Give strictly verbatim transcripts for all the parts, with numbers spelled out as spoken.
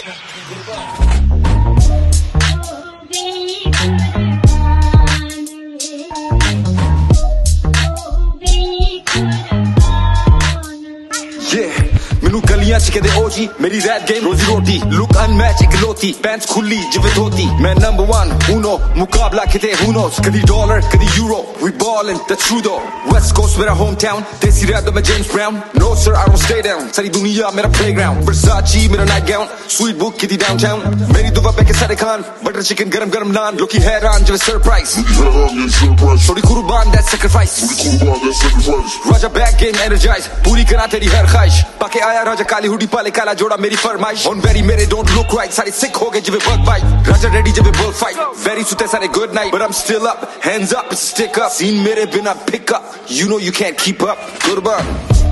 मैनू गलियां च कहदे ओ जी मेरी रैप गेम रोजी रोटी लुक अनमैच इकलौती पैंट्स खुली जिवें धोती मैं नंबर वन उनो मुकाबला किते who knows कदी डॉलर कदी euro we ballin' that's true though west coast मेरा होम टाउन देसी रैप दा मैं James Brown no sir I don't stay down सारी दुनिया मेरा प्लेग्राउंड Versace मेरा नाइट गाउन स्वीट बुक किती डाउनटाउन मेरी दुआ पे के सारे खान बटर चिकन गरम गरम नान लोकी हैरान जिवें सरप्राइज थोड़ी कुर्बान that sacrifice राजा बैक गेम energize पूरी करा तेरी हर ख्वाहिश बाकी आया राजा काली हुडी पाले काला जोड़ा मेरी फरमाइश on very मेरे don't look right सारे sick हो गए जिवे bug bite राजा ready जिवे bull fight very सुते सारे good night but I'm still up hands up it's a stick up scene मेरे बिना pick up you know you can't keep up कुर्बान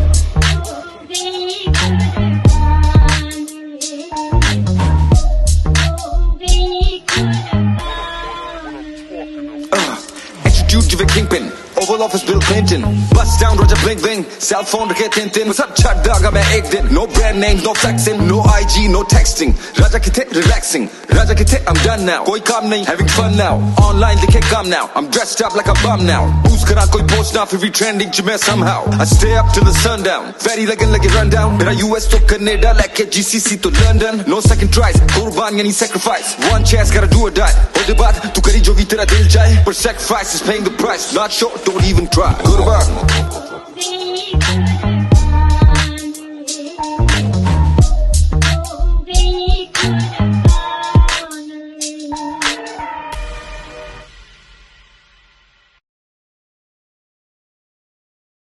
uh, execute जिवे kingpin Oval Office Bill Clinton Bust down Roger Bling Bling Cell phone रखे tin tin What's up chad dog मैं एक दिन No brand names no flexing No I G no texting Raja किथे relaxing Raja किथे I'm done now कोई काम नहीं having fun now Online दिखे काम now I'm dressed up like a bum now Boost करा कोई post now फिर भी trending च मैं somehow I stay up till the sundown Very लगन लगे run down मेरा U S तो Canada लेके G C C तो London No second tries कुर्बान यानी sacrifice One chance gotta do or die होदे बाद तू करी जो भी तेरा दिल चाहे But sacrifice is paying the price Not sure don't even try Good luck.